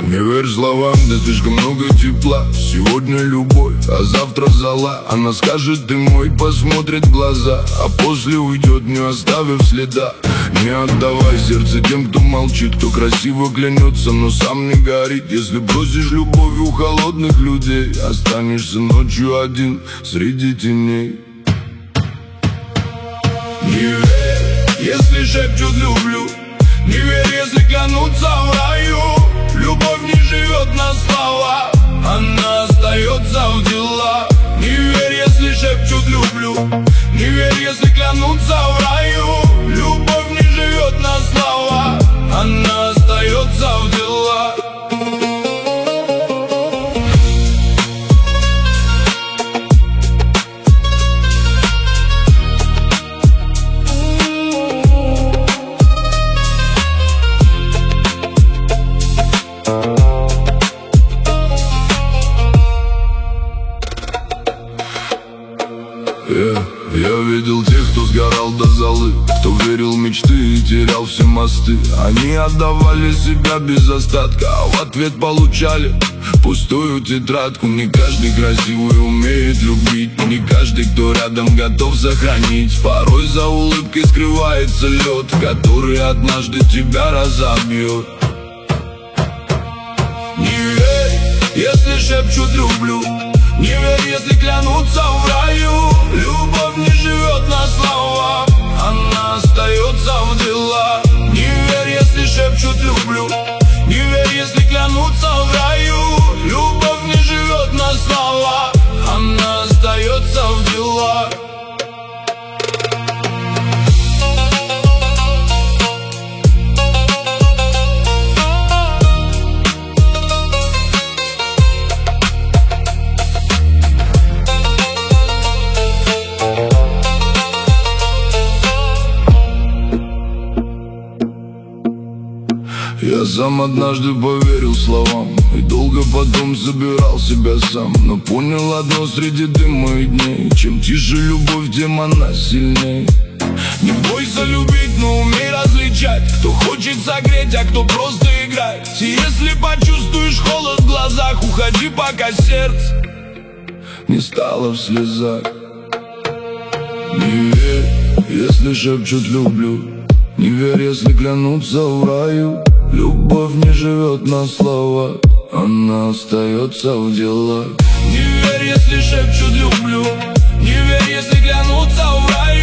Не верь словам, да слишком много тепла. Сегодня любовь, а завтра зола. Она скажет: ты мой, посмотрит в глаза, а после уйдет, не оставив следа. Не отдавай сердце тем, кто молчит, кто красиво клянется, но сам не горит. Если бросишь любовь у холодных людей, останешься ночью один среди теней. Не верь, если шепчут люблю. Не верь, если клянутся в раю. Любовь не живет на слова, она остается в делах. Не верь, если шепчут люблю. Не верь, если клянутся в раю. Любовь не живет на слова, она остается в делах. Я видел тех, кто сгорал до золы, кто верил в мечты и терял все мосты. Они отдавали себя без остатка, а в ответ получали пустую тетрадку. Не каждый красивый умеет любить, не каждый, кто рядом, готов сохранить. Порой за улыбкой скрывается лед, который однажды тебя разобьет. Не верь, если шепчут люблю. Не верь, если клянутся в раю. Любовь не живет на словах, она остается в делах. Не верь, если шепчут люблю. Не верь, если клянутся в раю. Любовь не живет на словах, она остается в делах. Я сам однажды поверил словам и долго потом забирал себя сам. Но понял одно среди дыма и дней: чем тише любовь, тем она сильней. Не бойся любить, но умей различать, кто хочет согреть, а кто просто играть. И если почувствуешь холод в глазах, уходи, пока сердце не стало в слезах. Не верь, если шепчут люблю. Не верь, если клянутся в раю. Любовь не живет на словах, она остается в делах. Не верь, если шепчут люблю. Не верь, если клянутся в раю.